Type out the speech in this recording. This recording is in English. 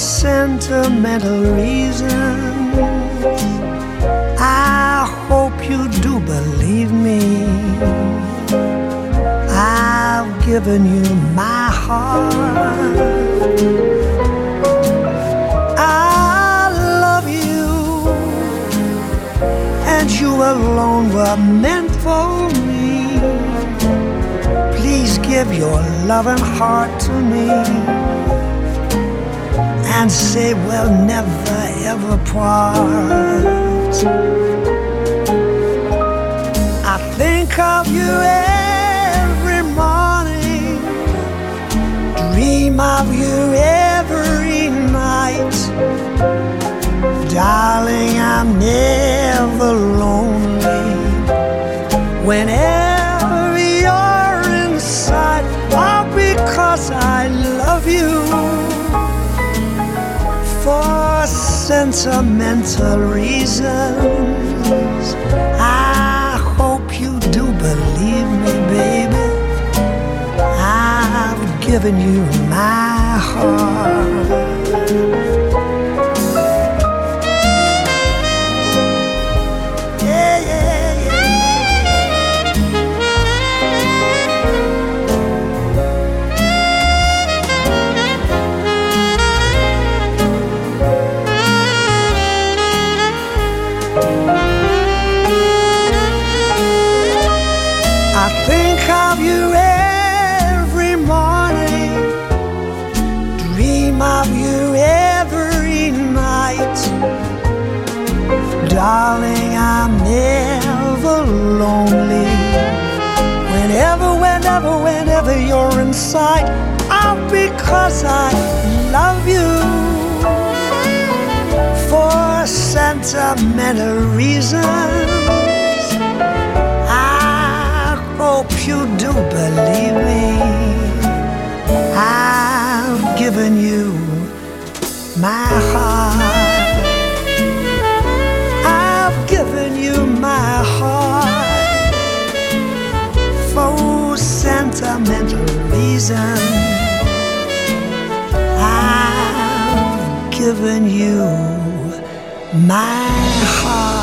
sentimental reasons. I hope you do believe me. I've given you my heart. I love you, and you alone were meant for me. Please give your loving heart to me, and say we'll never ever part. I think of you every morning, dream of you every night. Darling, I'm never lonely whenever you're inside. All because I love you. For sentimental reasons, I hope you do believe me, baby. I've given you my heart. I think of you every morning, dream of you every night. Darling, I'm never lonely whenever you're in sight. All because I love you. For sentimental reasons, hope you do believe me. I've given you my heart. I've given you my heart. For sentimental reasons, I've given you my heart.